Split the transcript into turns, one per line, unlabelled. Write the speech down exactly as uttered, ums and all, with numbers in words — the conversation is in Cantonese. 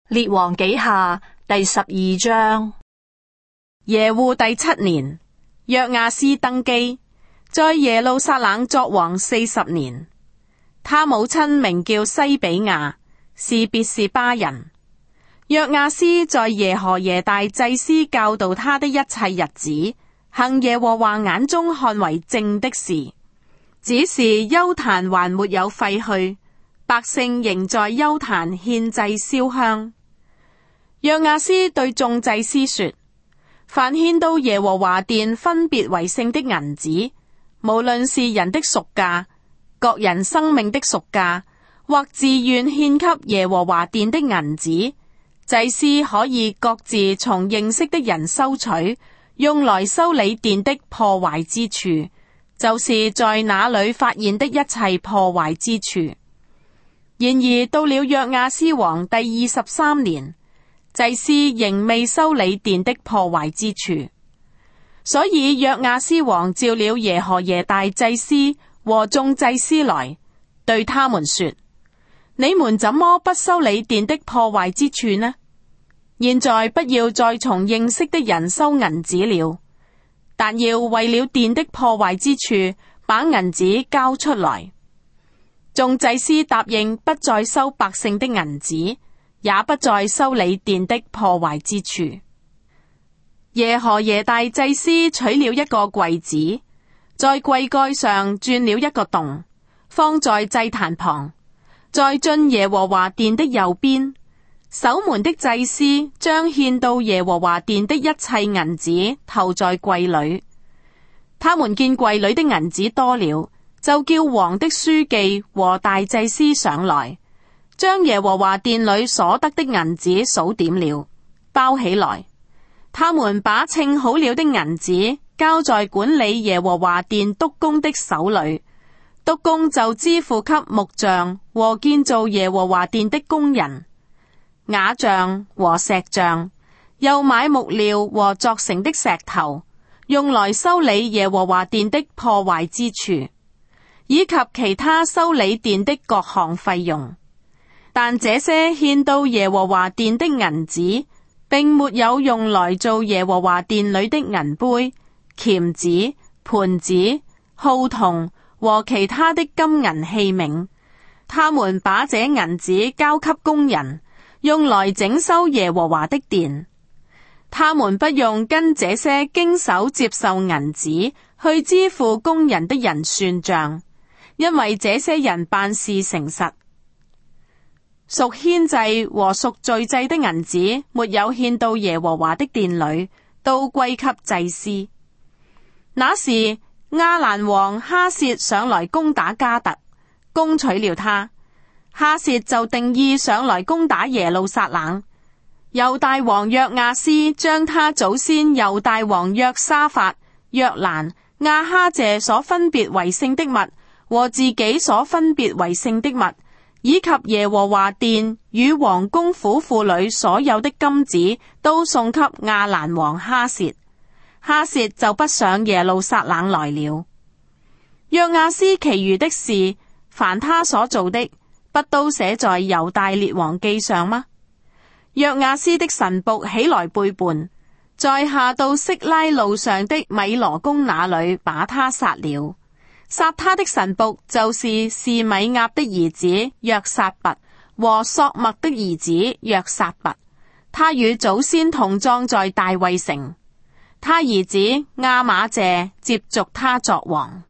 列王紀下第十二章。
耶戶第七年，約亞斯登基，在耶路撒冷作王四十年。他母親名叫西比亞，是別是巴人。約亞斯在耶何耶大祭司教導他的一切日子，行耶和華眼中看為正的事。只是邱壇還沒有廢去，百姓仍在邱壇獻祭燒香。約亞斯對眾祭司說：凡獻到耶和華殿分別為聖的銀子，無論是人的贖價、各人生命的贖價，或自願獻給耶和華殿的銀子，祭司可以各自從認識的人收取，用來修理殿的破壞之處，就是在那裏發現的一切破壞之處。然而到了約亞斯王第二十三年，祭司仍未修理殿的破壞之處，所以約亞斯王召了耶何耶大祭司和眾祭司來，對他們說：你們怎麼不修理殿的破壞之處呢？現在不要再從認識的人收銀子了，但要為了殿的破壞之處，把銀子交出來。眾祭司答應不再收百姓的銀子，也不再修理殿的破壞之處。耶何耶大祭司取了一個櫃子，在櫃蓋上鑽了一個洞，放在祭壇旁，在進耶和華殿的右邊。守門的祭司將獻到耶和華殿的一切銀子投在櫃裏。他們見櫃裏的銀子多了，就叫王的書記和大祭司上來，將耶和華殿裏所得的銀子數點了，包起來。他們把稱好了的銀子交在管理耶和華殿督工的手裏，督工就支付給木匠和建造耶和華殿的工人，瓦匠和石匠，又買木料和鑿成的石頭，用來修理耶和華殿的破壞之處，以及其他修理殿的各項費用。但這些獻到耶和華殿的銀子，並沒有用來做耶和華殿裏的銀杯、鉗子、盤子、號筒和其他的金銀器皿。他們把這銀子交給工人，用來整修耶和華的殿。他們不用跟這些經手接受銀子去支付工人的人算賬，因為這些人辦事誠實。屬牽祭和屬罪祭的銀子沒有獻到耶和華的殿裏，都歸給祭司。那時亞蘭王哈薛上來攻打迦特，攻取了他。哈薛就定意上來攻打耶路撒冷。猶大王約亞斯將他祖先猶大王約沙法、約蘭、亞哈謝所分別為聖的物和自己所分別為聖的物，以及耶和華殿與王宮府庫裏所有的金子，都送給亞蘭王哈薛。哈薛就不上耶路撒冷來了。約亞斯其餘的事，凡他所做的，不都寫在猶大列王記上嗎？約亞斯的臣僕起來背叛，在下到色拉路上的米羅宮那裏把他殺了。殺他的臣僕就是示米亞的兒子約撒拔和索麥的兒子約撒拔，他與祖先同葬在大衛城。他兒子亞瑪謝接續他作王。